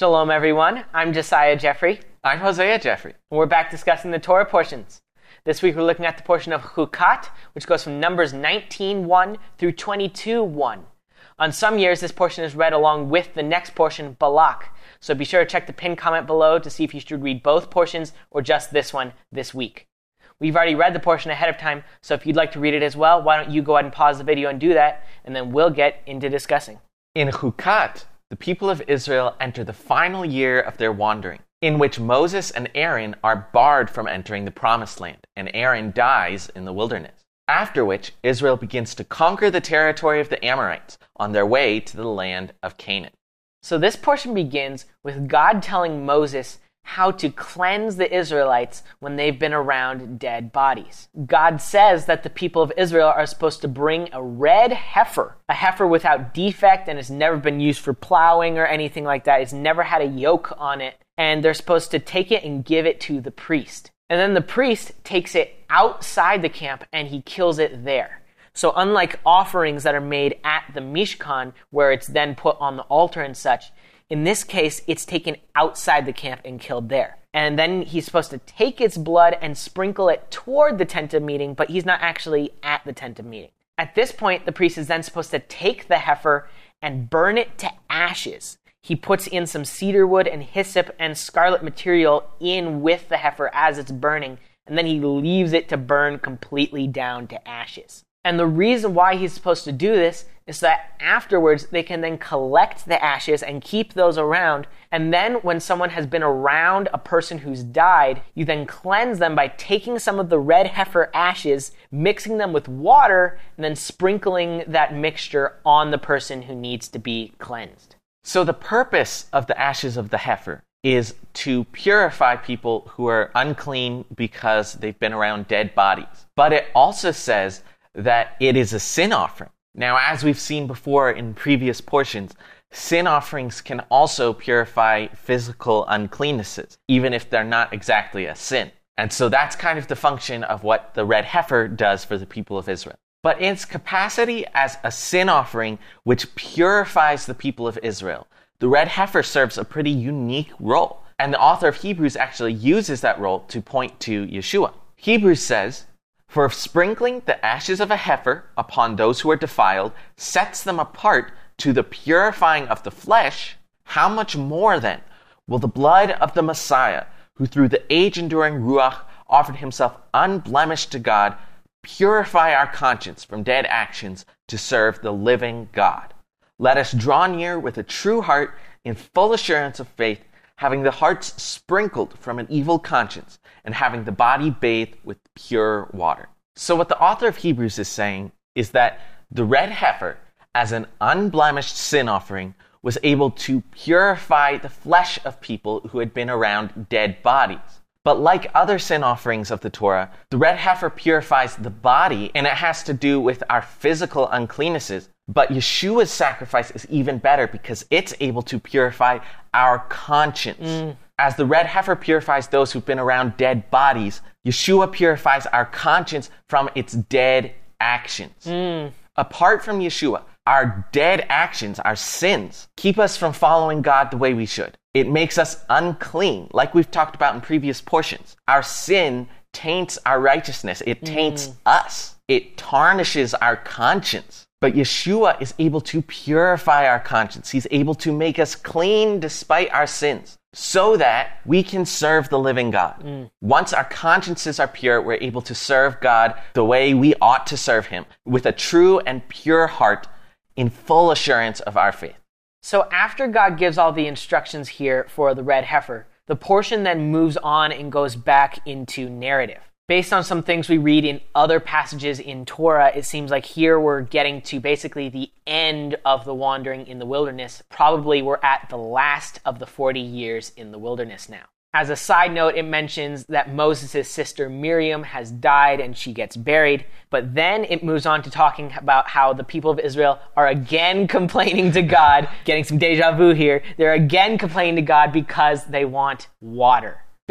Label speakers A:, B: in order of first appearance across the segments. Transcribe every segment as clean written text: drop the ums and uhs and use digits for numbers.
A: Shalom, everyone. I'm Josiah Jeffrey.
B: I'm Hosea Jeffrey.
A: And we're back discussing the Torah portions. This week we're looking at the portion of Chukat, which goes from Numbers 19:1 through 22:1. On some years, this portion is read along with the next portion, Balak. So be sure to check the pinned comment below to see if you should read both portions or just this one this week. We've already read the portion ahead of time, so if you'd like to read it as well, why don't you go ahead and pause the video and do that, and then we'll get into discussing.
B: In Chukat, the people of Israel enter the final year of their wandering, in which Moses and Aaron are barred from entering the Promised Land, and Aaron dies in the wilderness. After which, Israel begins to conquer the territory of the Amorites on their way to the land of Canaan.
A: So this portion begins with God telling Moses how to cleanse the Israelites when they've been around dead bodies. God says that the people of Israel are supposed to bring a red heifer, a heifer without defect and has never been used for plowing or anything like that. It's never had a yoke on it, and they're supposed to take it and give it to the priest. And then the priest takes it outside the camp and he kills it there. So unlike offerings that are made at the Mishkan, where it's then put on the altar and such, in this case, it's taken outside the camp and killed there. And then he's supposed to take its blood and sprinkle it toward the tent of meeting, but he's not actually at the tent of meeting. At this point, the priest is then supposed to take the heifer and burn it to ashes. He puts in some cedar wood and hyssop and scarlet material in with the heifer as it's burning, and then he leaves it to burn completely down to ashes. And the reason why he's supposed to do this is that afterwards they can then collect the ashes and keep those around. And then when someone has been around a person who's died, you then cleanse them by taking some of the red heifer ashes, mixing them with water, and then sprinkling that mixture on the person who needs to be cleansed.
B: So the purpose of the ashes of the heifer is to purify people who are unclean because they've been around dead bodies. But it also says that it is a sin offering. Now, as we've seen before in previous portions, sin offerings can also purify physical uncleannesses, even if they're not exactly a sin. And so that's kind of the function of what the red heifer does for the people of Israel. But in its capacity as a sin offering which purifies the people of Israel, the red heifer serves a pretty unique role. And the author of Hebrews actually uses that role to point to Yeshua. Hebrews says, "For if sprinkling the ashes of a heifer upon those who are defiled sets them apart to the purifying of the flesh, how much more then will the blood of the Messiah, who through the age-enduring Ruach offered himself unblemished to God, purify our conscience from dead actions to serve the living God? Let us draw near with a true heart in full assurance of faith, having the hearts sprinkled from an evil conscience, and having the body bathed with pure water." So what the author of Hebrews is saying is that the red heifer, as an unblemished sin offering, was able to purify the flesh of people who had been around dead bodies. But like other sin offerings of the Torah, the red heifer purifies the body, and it has to do with our physical uncleannesses. But Yeshua's sacrifice is even better because it's able to purify our conscience. As the red heifer purifies those who've been around dead bodies, Yeshua purifies our conscience from its dead actions. Apart from Yeshua, our dead actions, our sins, keep us from following God the way we should. It makes us unclean, like we've talked about in previous portions. Our sin taints our righteousness. It taints us. It tarnishes our conscience. But Yeshua is able to purify our conscience. He's able to make us clean despite our sins, so that we can serve the living God. Once our consciences are pure, we're able to serve God the way we ought to serve him, with a true and pure heart in full assurance of our faith.
A: So after God gives all the instructions here for the red heifer, the portion then moves on and goes back into narrative. Based on some things we read in other passages in Torah, it seems like here we're getting to basically the end of the wandering in the wilderness. Probably we're at the last of the 40 years in the wilderness now. As a side note, it mentions that Moses' sister Miriam has died and she gets buried, but then it moves on to talking about how the people of Israel are again complaining to God, getting some deja vu here. They're again complaining to God because they want water.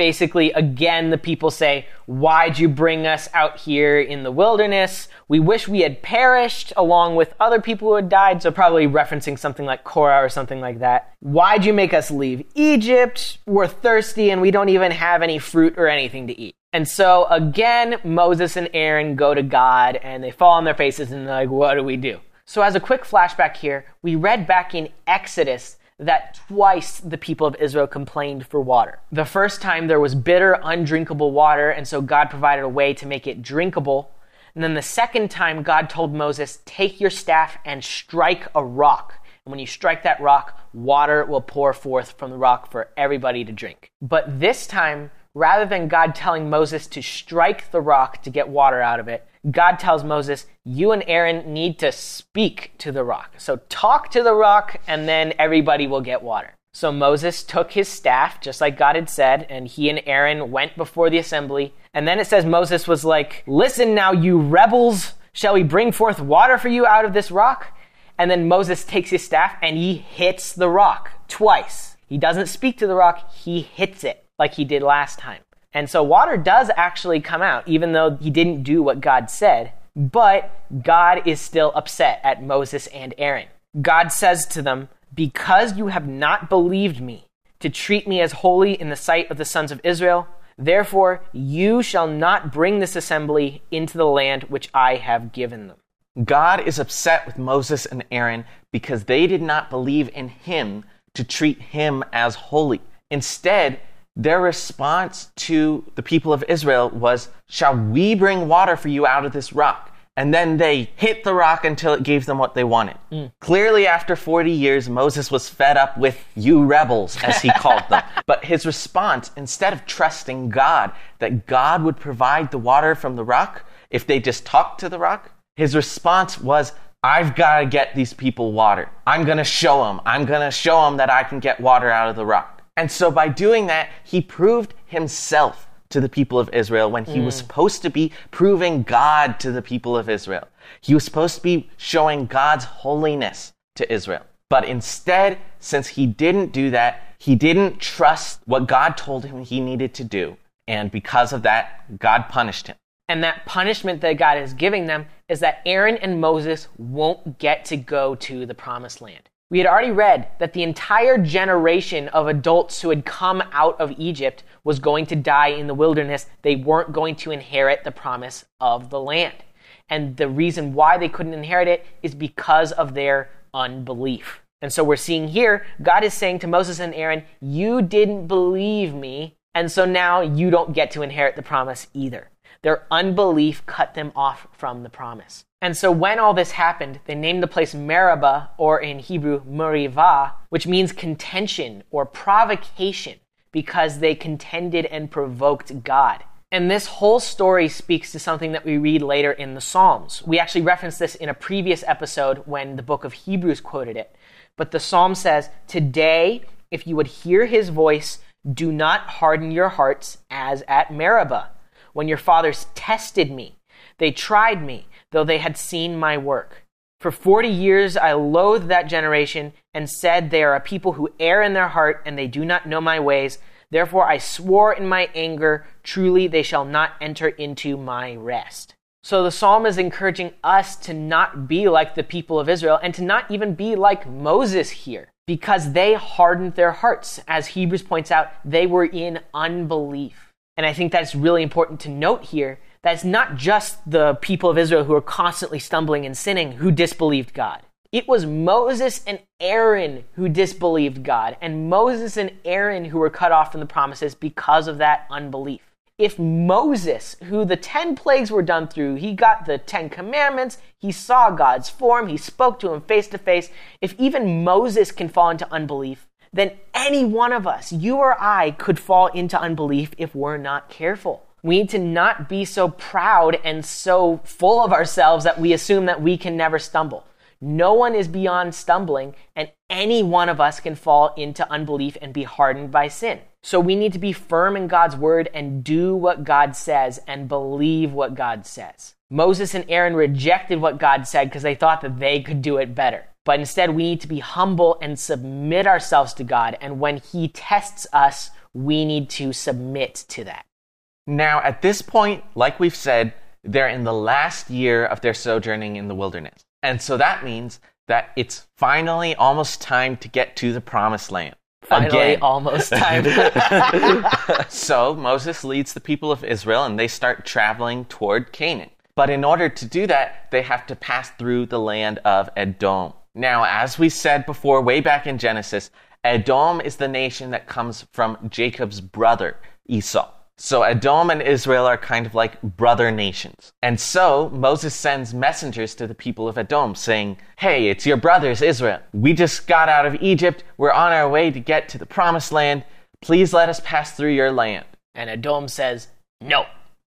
A: Basically, again, the people say, "Why'd you bring us out here in the wilderness? We wish we had perished along with other people who had died." So probably referencing something like Korah or something like that. "Why'd you make us leave Egypt? We're thirsty and we don't even have any fruit or anything to eat." And so again, Moses and Aaron go to God and they fall on their faces and they're like, "What do we do?" So as a quick flashback here, we read back in Exodus that twice the people of Israel complained for water. The first time there was bitter, undrinkable water, and so God provided a way to make it drinkable. And then the second time, God told Moses, "Take your staff and strike a rock. And when you strike that rock, water will pour forth from the rock for everybody to drink." But this time, rather than God telling Moses to strike the rock to get water out of it, God tells Moses, "You and Aaron need to speak to the rock. So talk to the rock and then everybody will get water." So Moses took his staff, just like God had said, and he and Aaron went before the assembly. And then it says Moses was like, "Listen now, you rebels, shall we bring forth water for you out of this rock?" And then Moses takes his staff and he hits the rock twice. He doesn't speak to the rock, he hits it like he did last time. And so water does actually come out, even though he didn't do what God said. But God is still upset at Moses and Aaron. God says to them, "Because you have not believed me to treat me as holy in the sight of the sons of Israel, therefore you shall not bring this assembly into the land which I have given them."
B: God is upset with Moses and Aaron because they did not believe in him to treat him as holy. Instead, their response to the people of Israel was, "Shall we bring water for you out of this rock?" And then they hit the rock until it gave them what they wanted. Clearly, after 40 years, Moses was fed up with "you rebels," as he called them. But his response, instead of trusting God, that God would provide the water from the rock if they just talked to the rock, his response was, "I've got to get these people water. I'm going to show them. I'm going to show them that I can get water out of the rock." And so by doing that, he proved himself to the people of Israel when he was supposed to be proving God to the people of Israel. He was supposed to be showing God's holiness to Israel. But instead, since he didn't do that, he didn't trust what God told him he needed to do. And because of that, God punished him.
A: And that punishment that God is giving them is that Aaron and Moses won't get to go to the promised land. We had already read that the entire generation of adults who had come out of Egypt was going to die in the wilderness. They weren't going to inherit the promise of the land. And the reason why they couldn't inherit it is because of their unbelief. And so we're seeing here, God is saying to Moses and Aaron, "You didn't believe me, and so now you don't get to inherit the promise either." Their unbelief cut them off from the promise. And so when all this happened, they named the place Meribah, or in Hebrew, Merivah, which means contention or provocation, because they contended and provoked God. And this whole story speaks to something that we read later in the Psalms. We actually referenced this in a previous episode when the book of Hebrews quoted it. But the Psalm says, "Today, if you would hear his voice, do not harden your hearts as at Meribah, when your fathers tested me. They tried me, though they had seen my work. For 40 years I loathed that generation and said, they are a people who err in their heart, and they do not know my ways. Therefore I swore in my anger, truly they shall not enter into my rest." So the psalm is encouraging us to not be like the people of Israel and to not even be like Moses here, because they hardened their hearts. As Hebrews points out, they were in unbelief. And I think that's really important to note here, that it's not just the people of Israel who are constantly stumbling and sinning who disbelieved God. It was Moses and Aaron who disbelieved God, and Moses and Aaron who were cut off from the promises because of that unbelief. If Moses, who the 10 plagues were done through, he got the 10 commandments, he saw God's form, he spoke to him face to face, if even Moses can fall into unbelief, then any one of us, you or I, could fall into unbelief if we're not careful. We need to not be so proud and so full of ourselves that we assume that we can never stumble. No one is beyond stumbling, and any one of us can fall into unbelief and be hardened by sin. So we need to be firm in God's word and do what God says and believe what God says. Moses and Aaron rejected what God said because they thought that they could do it better. But instead, we need to be humble and submit ourselves to God. And when he tests us, we need to submit to that.
B: Now, at this point, like we've said, they're in the last year of their sojourning in the wilderness. And so that means that it's finally almost time to get to the promised land.
A: Finally, almost time.
B: So Moses leads the people of Israel and they start traveling toward Canaan. But in order to do that, they have to pass through the land of Edom. Now, as we said before, way back in Genesis, Edom is the nation that comes from Jacob's brother, Esau. So Edom and Israel are kind of like brother nations. And so Moses sends messengers to the people of Edom saying, hey, it's your brothers, Israel. We just got out of Egypt. We're on our way to get to the promised land. Please let us pass through your land.
A: And Edom says, no.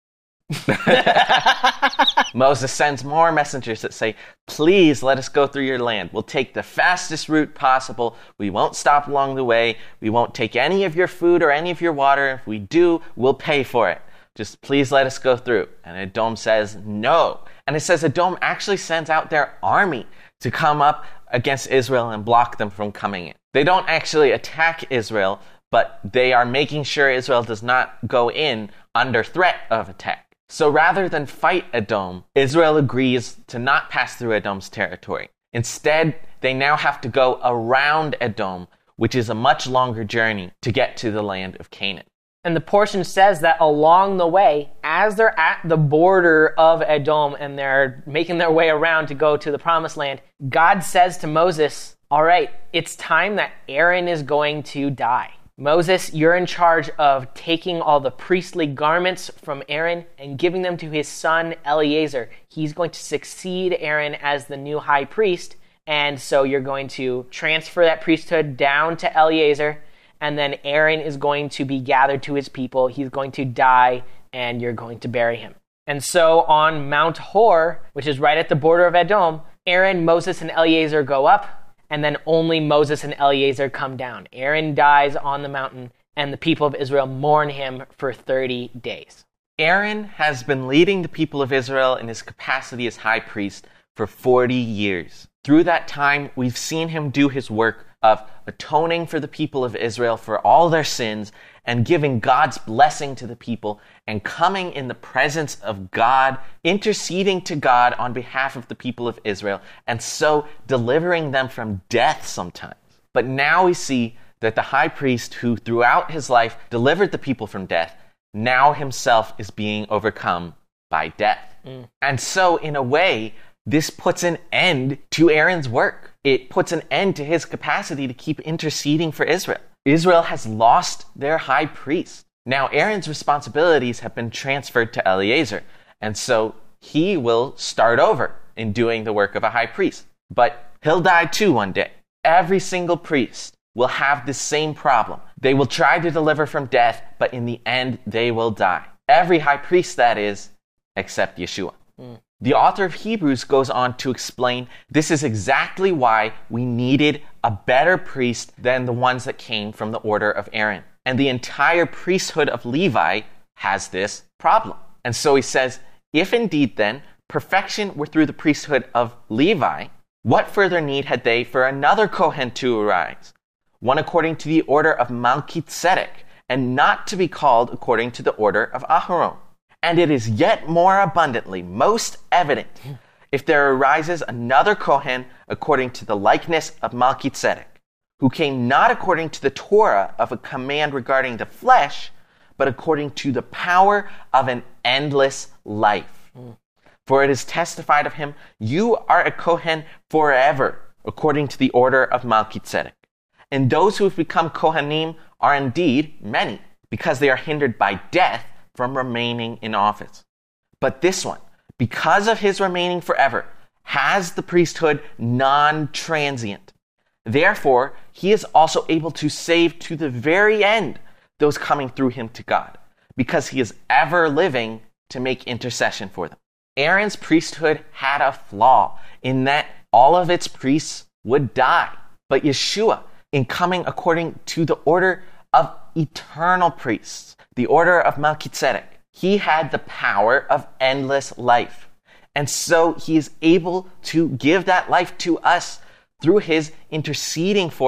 B: Moses sends more messengers that say, please let us go through your land. We'll take the fastest route possible. We won't stop along the way. We won't take any of your food or any of your water. If we do, we'll pay for it. Just please let us go through. And Edom says no. And it says Edom actually sends out their army to come up against Israel and block them from coming in. They don't actually attack Israel, but they are making sure Israel does not go in under threat of attack. So rather than fight Edom, Israel agrees to not pass through Edom's territory. Instead, they now have to go around Edom, which is a much longer journey to get to the land of Canaan.
A: And the portion says that along the way, as they're at the border of Edom and they're making their way around to go to the promised land, God says to Moses, all right, it's time that Aaron is going to die. Moses, you're in charge of taking all the priestly garments from Aaron and giving them to his son Eleazar. He's going to succeed Aaron as the new high priest, and so you're going to transfer that priesthood down to Eleazar, and then Aaron is going to be gathered to his people. He's going to die, and you're going to bury him. And so on Mount Hor, which is right at the border of Edom, Aaron, Moses, and Eleazar go up, and then only Moses and Eleazar come down. Aaron dies on the mountain, and the people of Israel mourn him for 30 days.
B: Aaron has been leading the people of Israel in his capacity as high priest for 40 years. Through that time, we've seen him do his work of atoning for the people of Israel for all their sins and giving God's blessing to the people and coming in the presence of God, interceding to God on behalf of the people of Israel, and so delivering them from death sometimes. But now we see that the high priest who throughout his life delivered the people from death, now himself is being overcome by death. And so in a way, this puts an end to Aaron's work. It puts an end to his capacity to keep interceding for Israel. Israel has lost their high priest. Now Aaron's responsibilities have been transferred to Eleazar, and so he will start over in doing the work of a high priest. But he'll die too one day. Every single priest will have the same problem. They will try to deliver from death, but in the end, they will die. Every high priest, that is, except Yeshua. The author of Hebrews goes on to explain this is exactly why we needed a better priest than the ones that came from the order of Aaron. And the entire priesthood of Levi has this problem. And so he says, if indeed then perfection were through the priesthood of Levi, what further need had they for another Kohen to arise, one according to the order of Melchizedek, and not to be called according to the order of Aharon? And it is yet more abundantly most evident if there arises another Kohen according to the likeness of Melchizedek, who came not according to the Torah of a command regarding the flesh, but according to the power of an endless life. For it is testified of him, you are a Kohen forever, according to the order of Melchizedek. And those who have become Kohanim are indeed many, because they are hindered by death from remaining in office. But this one, because of his remaining forever, has the priesthood non-transient. Therefore, he is also able to save to the very end those coming through him to God, because he is ever living to make intercession for them. Aaron's priesthood had a flaw in that all of its priests would die. But Yeshua, in coming according to the order of eternal priests, the order of Melchizedek, he had the power of endless life. And so he is able to give that life to us through his interceding for us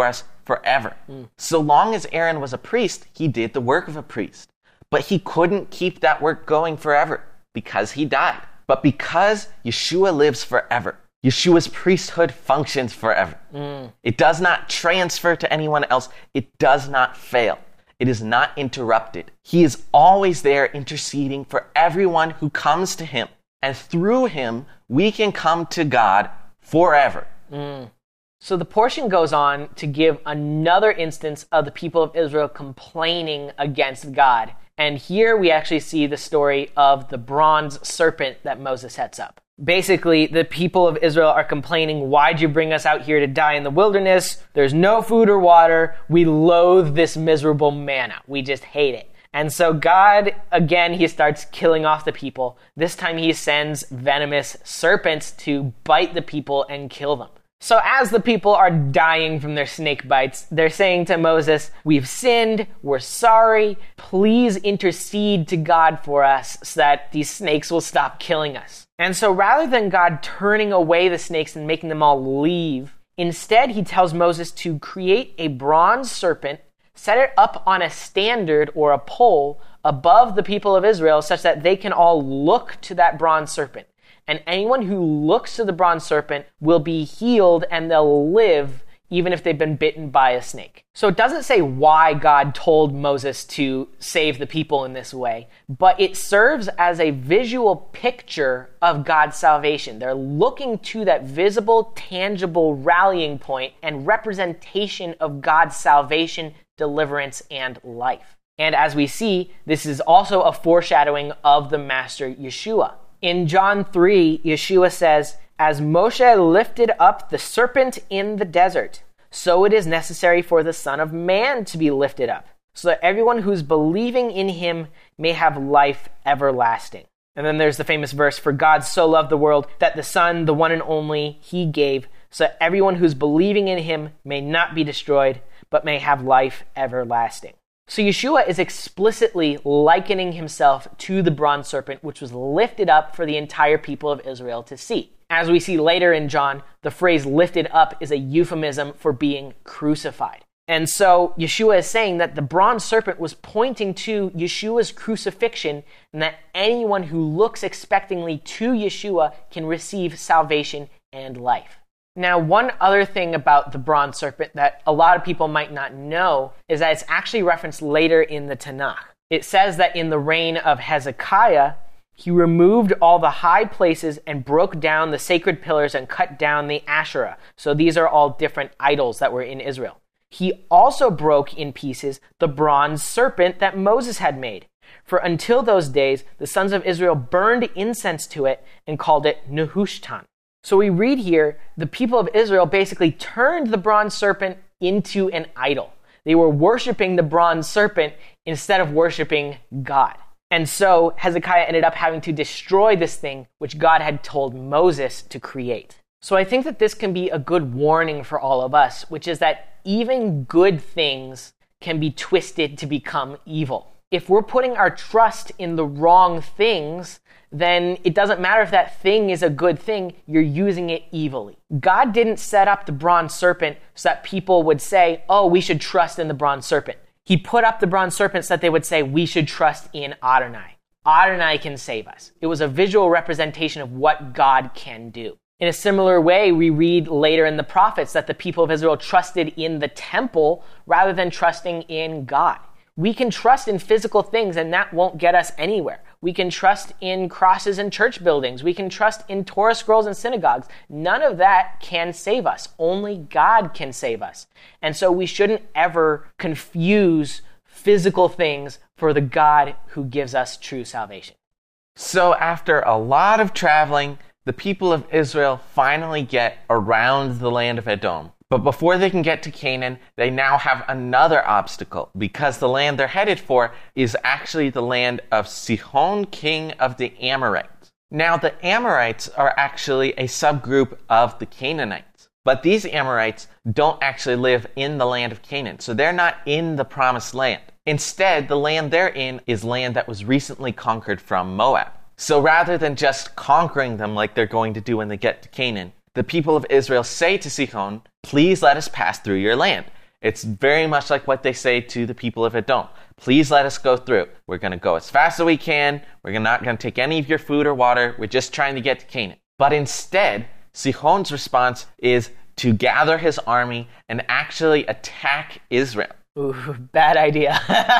B: forever. So long as Aaron was a priest, he did the work of a priest. But he couldn't keep that work going forever because he died. But because Yeshua lives forever, Yeshua's priesthood functions forever. It does not transfer to anyone else. It does not fail. It is not interrupted. He is always there interceding for everyone who comes to him. And through him, we can come to God forever.
A: So the portion goes on to give another instance of the people of Israel complaining against God. And here we actually see the story of the bronze serpent that Moses sets up. Basically, the people of Israel are complaining, why'd you bring us out here to die in the wilderness? There's no food or water. We loathe this miserable manna. We just hate it. And so God, again, he starts killing off the people. This time he sends venomous serpents to bite the people and kill them. So as the people are dying from their snake bites, they're saying to Moses, we've sinned, we're sorry, please intercede to God for us so that these snakes will stop killing us. And so rather than God turning away the snakes and making them all leave, instead he tells Moses to create a bronze serpent, set it up on a standard or a pole above the people of Israel such that they can all look to that bronze serpent. And anyone who looks to the bronze serpent will be healed and they'll live even if they've been bitten by a snake. So it doesn't say why God told Moses to save the people in this way, but it serves as a visual picture of God's salvation. They're looking to that visible, tangible rallying point and representation of God's salvation, deliverance, and life. And as we see, this is also a foreshadowing of the Master Yeshua. In John 3, Yeshua says, as Moshe lifted up the serpent in the desert, so it is necessary for the Son of Man to be lifted up, so that everyone who's believing in him may have life everlasting. And then there's the famous verse, for God so loved the world that the Son, the one and only, he gave, so that everyone who's believing in him may not be destroyed, but may have life everlasting. So Yeshua is explicitly likening himself to the bronze serpent, which was lifted up for the entire people of Israel to see. As we see later in John, the phrase lifted up is a euphemism for being crucified. And so Yeshua is saying that the bronze serpent was pointing to Yeshua's crucifixion and that anyone who looks expectingly to Yeshua can receive salvation and life. Now, one other thing about the bronze serpent that a lot of people might not know is that it's actually referenced later in the Tanakh. It says that in the reign of Hezekiah, he removed all the high places and broke down the sacred pillars and cut down the Asherah. So these are all different idols that were in Israel. He also broke in pieces the bronze serpent that Moses had made. For until those days, the sons of Israel burned incense to it and called it Nehushtan. So we read here, the people of Israel basically turned the bronze serpent into an idol. They were worshiping the bronze serpent instead of worshiping God. And so Hezekiah ended up having to destroy this thing which God had told Moses to create. So I think that this can be a good warning for all of us, which is that even good things can be twisted to become evil. If we're putting our trust in the wrong things, then it doesn't matter if that thing is a good thing, you're using it evilly. God didn't set up the bronze serpent so that people would say, oh, we should trust in the bronze serpent. He put up the bronze serpent so that they would say, we should trust in Adonai. Adonai can save us. It was a visual representation of what God can do. In a similar way, we read later in the prophets that the people of Israel trusted in the temple rather than trusting in God. We can trust in physical things and that won't get us anywhere. We can trust in crosses and church buildings. We can trust in Torah scrolls and synagogues. None of that can save us. Only God can save us. And so we shouldn't ever confuse physical things for the God who gives us true salvation.
B: So after a lot of traveling, the people of Israel finally get around the land of Edom. But before they can get to Canaan, they now have another obstacle because the land they're headed for is actually the land of Sihon, king of the Amorites. Now, the Amorites are actually a subgroup of the Canaanites, but these Amorites don't actually live in the land of Canaan, so they're not in the promised land. Instead, the land they're in is land that was recently conquered from Moab. So rather than just conquering them like they're going to do when they get to Canaan, the people of Israel say to Sihon, please let us pass through your land. It's very much like what they say to the people of Edom. Please let us go through. We're going to go as fast as we can. We're not going to take any of your food or water. We're just trying to get to Canaan. But instead, Sihon's response is to gather his army and actually attack Israel.
A: Ooh, bad idea.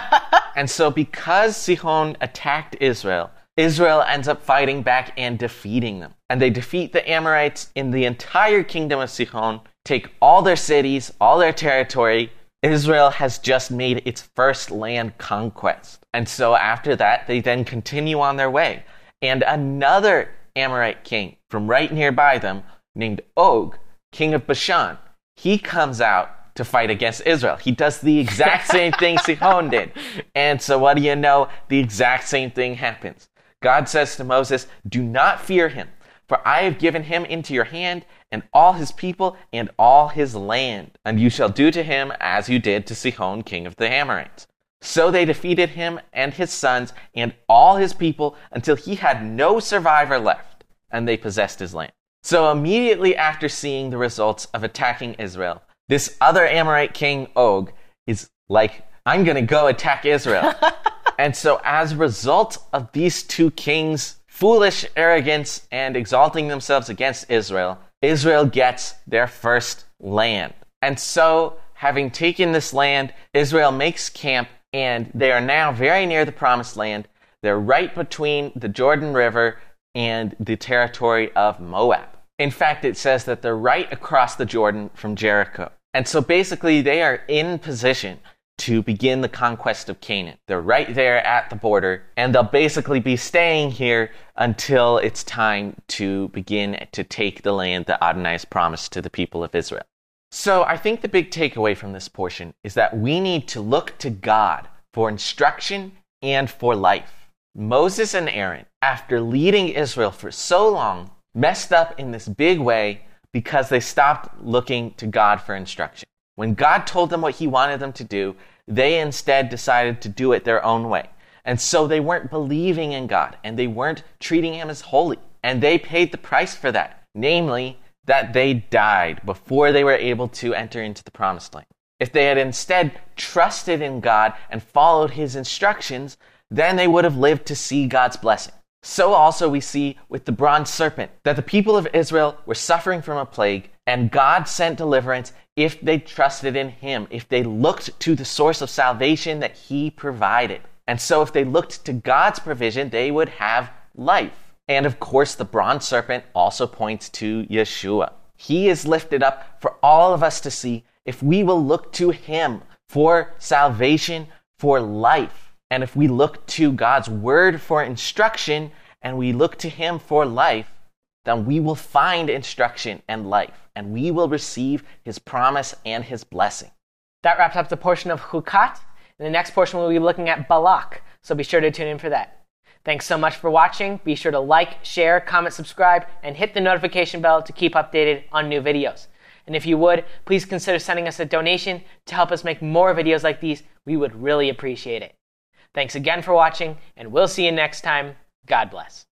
B: And so because Sihon attacked Israel, Israel ends up fighting back and defeating them. And they defeat the Amorites in the entire kingdom of Sihon, take all their cities, all their territory. Israel has just made its first land conquest. And so after that, they then continue on their way. And another Amorite king from right nearby them, named Og, king of Bashan, he comes out to fight against Israel. He does the exact same thing Sihon did. And so what do you know? The exact same thing happens. God says to Moses, "Do not fear him, for I have given him into your hand and all his people and all his land. And you shall do to him as you did to Sihon, king of the Amorites." So they defeated him and his sons and all his people until he had no survivor left, and they possessed his land. So immediately after seeing the results of attacking Israel, this other Amorite king, Og, is like, "I'm going to go attack Israel." And so as a result of these two kings' foolish arrogance and exalting themselves against Israel, Israel gets their first land. And so, having taken this land, Israel makes camp, and they are now very near the promised land. They're right between the Jordan River and the territory of Moab. In fact, it says that they're right across the Jordan from Jericho. And so basically, they are in position to begin the conquest of Canaan. They're right there at the border, and they'll basically be staying here until it's time to begin to take the land that Adonai has promised to the people of Israel. So I think the big takeaway from this portion is that we need to look to God for instruction and for life. Moses and Aaron, after leading Israel for so long, messed up in this big way because they stopped looking to God for instruction. When God told them what he wanted them to do, they instead decided to do it their own way. And so they weren't believing in God, and they weren't treating him as holy. And they paid the price for that, namely that they died before they were able to enter into the promised land. If they had instead trusted in God and followed his instructions, then they would have lived to see God's blessing. So also we see with the bronze serpent that the people of Israel were suffering from a plague, and God sent deliverance if they trusted in him, if they looked to the source of salvation that he provided. And so if they looked to God's provision, they would have life. And of course, the bronze serpent also points to Yeshua. He is lifted up for all of us to see if we will look to him for salvation, for life. And if we look to God's word for instruction and we look to him for life, then we will find instruction and life, and we will receive his promise and his blessing.
A: That wraps up the portion of Chukat. In the next portion, we'll be looking at Balak, so be sure to tune in for that. Thanks so much for watching. Be sure to like, share, comment, subscribe, and hit the notification bell to keep updated on new videos. And if you would, please consider sending us a donation to help us make more videos like these. We would really appreciate it. Thanks again for watching, and we'll see you next time. God bless.